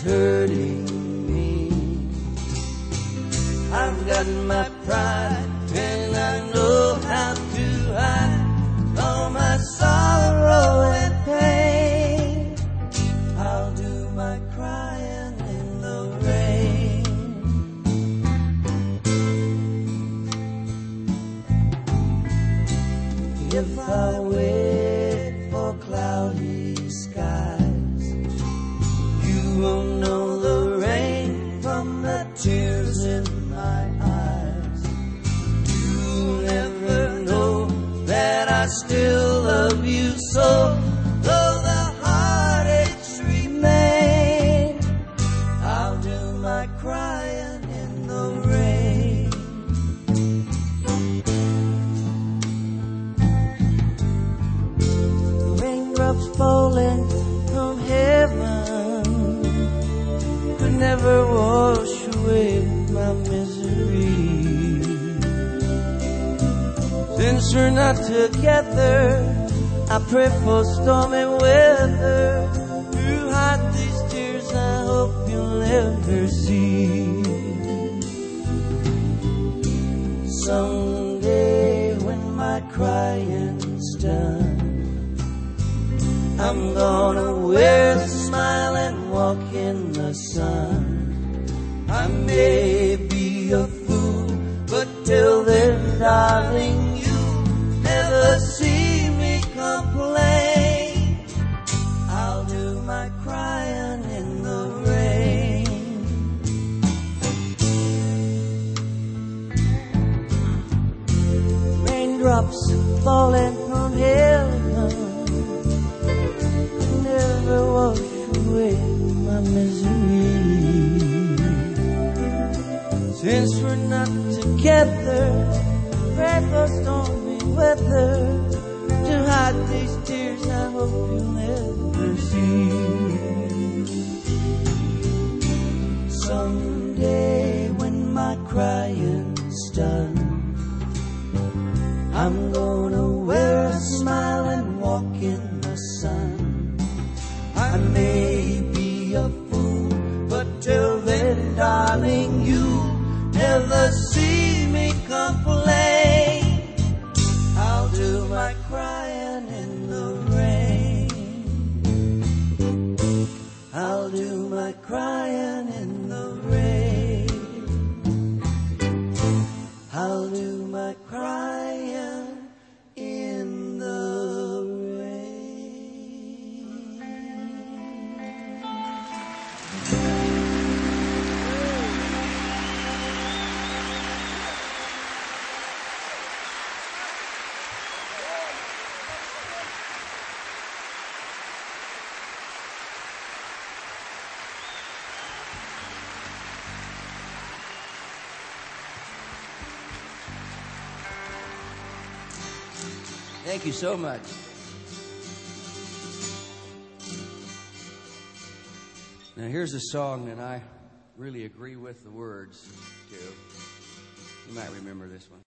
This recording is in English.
hurting me. I've got my pride and I know how to hide all my sorrow and pain. I'll do my crying in the rain. If I wait for cloudy skies, you won't know the rain from the tears in my eyes. You'll never know that I still love you so, though the heartaches remain. I'll do my crying in the rain. Raindrops falling from heaven could never wash away my misery. Since we're not together, I pray for stormy weather. To hide these tears I hope you'll never see. Someday when my crying's done, I'm gonna wear a smile and walk in the sun. I may be a fool, but till then, darling, you never see me complain. I'll do my crying in the rain. Raindrops falling from heaven never wash away my misery. Since we're not together, pray for stormy weather. To hide these tears I hope you'll never see. Someday when my crying's done, I'm gonna wear a smile and walk in the sun. I may be a fool, but till then, darling, you never see me complain. I'll do my crying in the rain. I'll do my crying in the rain. I'll do my crying in the rain. Thank you so much. Now here's a song that I really agree with the words to. You might remember this one.